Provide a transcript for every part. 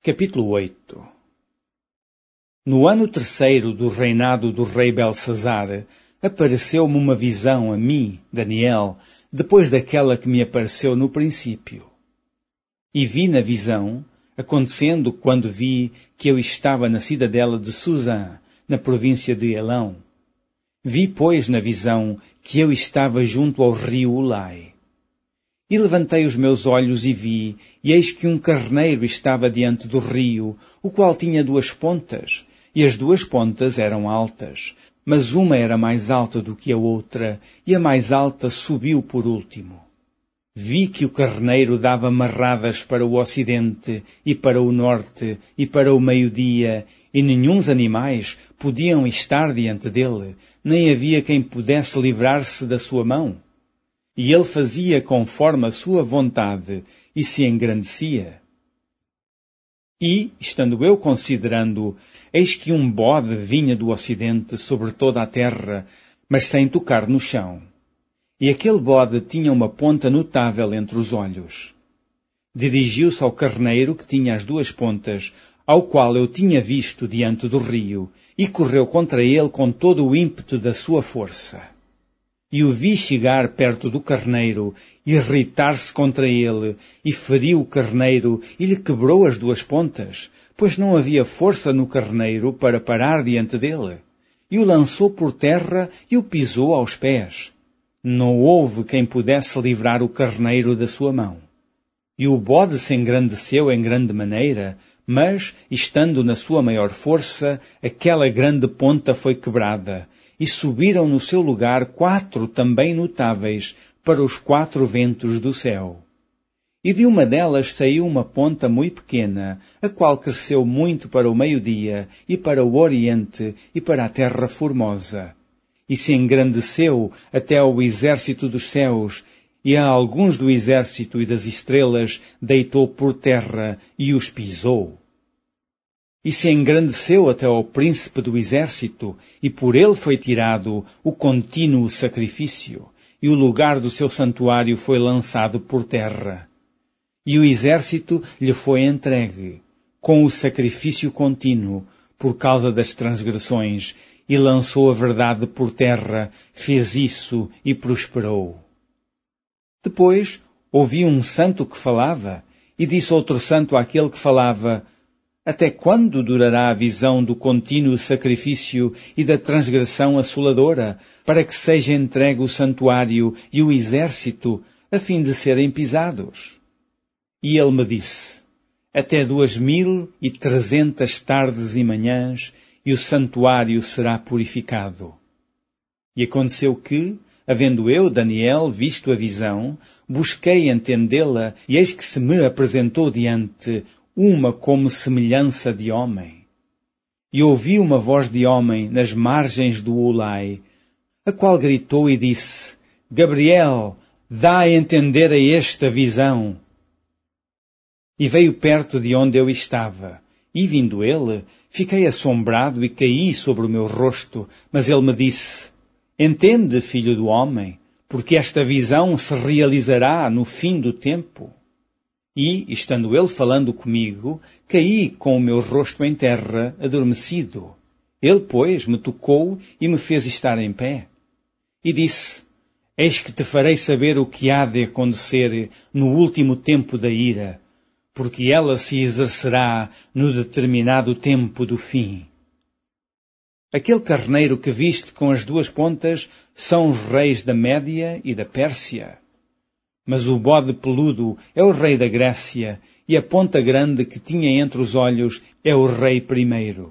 Capítulo 8. No ano terceiro do reinado do rei Belsazar, apareceu-me uma visão a mim, Daniel, depois daquela que me apareceu no princípio. E vi na visão, acontecendo quando vi que eu estava na cidadela de Susã, na província de Elão. Vi, pois, na visão, que eu estava junto ao rio Ulai. E levantei os meus olhos e vi, e eis que um carneiro estava diante do rio, o qual tinha 2 pontas, e as 2 pontas eram altas, mas uma era mais alta do que a outra, e a mais alta subiu por último. Vi que o carneiro dava marradas para o ocidente, e para o norte, e para o meio-dia, e nenhuns animais podiam estar diante dele, nem havia quem pudesse livrar-se da sua mão. E ele fazia conforme a sua vontade, e se engrandecia. E, estando eu considerando, eis que um bode vinha do ocidente sobre toda a terra, mas sem tocar no chão. E aquele bode tinha uma ponta notável entre os olhos. Dirigiu-se ao carneiro que tinha as 2 pontas, ao qual eu tinha visto diante do rio, e correu contra ele com todo o ímpeto da sua força. E o vi chegar perto do carneiro, irritar-se contra ele, e feriu o carneiro, e lhe quebrou as 2 pontas, pois não havia força no carneiro para parar diante dele. E o lançou por terra e o pisou aos pés. Não houve quem pudesse livrar o carneiro da sua mão. E o bode se engrandeceu em grande maneira, mas, estando na sua maior força, aquela grande ponta foi quebrada, e subiram no seu lugar 4 também notáveis para os 4 ventos do céu. E de uma delas saiu uma ponta muito pequena, a qual cresceu muito para o meio-dia, e para o oriente, e para a terra formosa. E se engrandeceu até ao exército dos céus, e a alguns do exército e das estrelas deitou por terra e os pisou. E se engrandeceu até ao príncipe do exército, e por ele foi tirado o contínuo sacrifício, e o lugar do seu santuário foi lançado por terra. E o exército lhe foi entregue, com o sacrifício contínuo, por causa das transgressões, e lançou a verdade por terra, fez isso e prosperou. Depois ouvi um santo que falava, e disse outro santo àquele que falava: Até quando durará a visão do contínuo sacrifício e da transgressão assoladora, para que seja entregue o santuário e o exército, a fim de serem pisados? E ele me disse: Até 2300 tardes e manhãs, e o santuário será purificado. E aconteceu que, havendo eu, Daniel, visto a visão, busquei entendê-la, e eis que se me apresentou diante uma como semelhança de homem. E ouvi uma voz de homem nas margens do Ulai, a qual gritou e disse: Gabriel, dá a entender a esta visão. E veio perto de onde eu estava, e vindo ele, fiquei assombrado e caí sobre o meu rosto, mas ele me disse: Entende, filho do homem, porque esta visão se realizará no fim do tempo. E, estando ele falando comigo, caí com o meu rosto em terra, adormecido. Ele, pois, me tocou e me fez estar em pé. E disse: Eis que te farei saber o que há de acontecer no último tempo da ira, porque ela se exercerá no determinado tempo do fim. Aquele carneiro que viste com as 2 pontas são os reis da Média e da Pérsia. Mas o bode peludo é o rei da Grécia, e a ponta grande que tinha entre os olhos é o rei primeiro.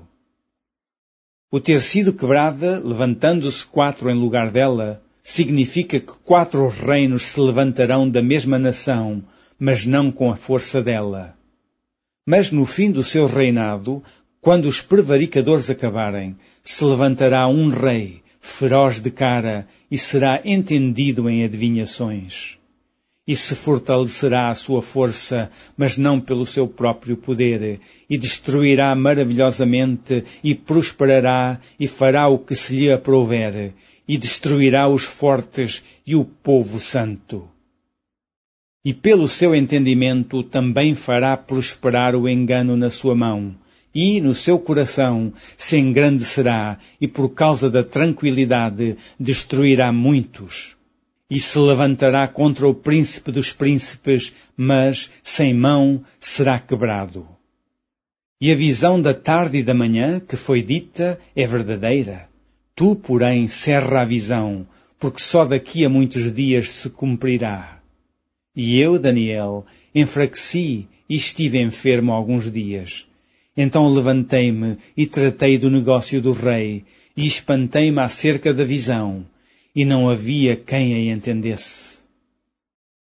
O ter sido quebrada, levantando-se 4 em lugar dela, significa que 4 reinos se levantarão da mesma nação, mas não com a força dela. Mas no fim do seu reinado, quando os prevaricadores acabarem, se levantará um rei, feroz de cara, e será entendido em adivinhações. E se fortalecerá a sua força, mas não pelo seu próprio poder, e destruirá maravilhosamente, e prosperará, e fará o que se lhe aprouver, e destruirá os fortes e o povo santo. e pelo seu entendimento também fará prosperar o engano na sua mão, e no seu coração se engrandecerá, e por causa da tranquilidade destruirá muitos. E se levantará contra o príncipe dos príncipes, mas sem mão será quebrado. E a visão da tarde e da manhã que foi dita é verdadeira. Tu, porém, cerra a visão, porque só daqui a muitos dias se cumprirá. E eu, Daniel, enfraqueci e estive enfermo alguns dias. Então levantei-me e tratei do negócio do rei, e espantei-me acerca da visão, e não havia quem a entendesse.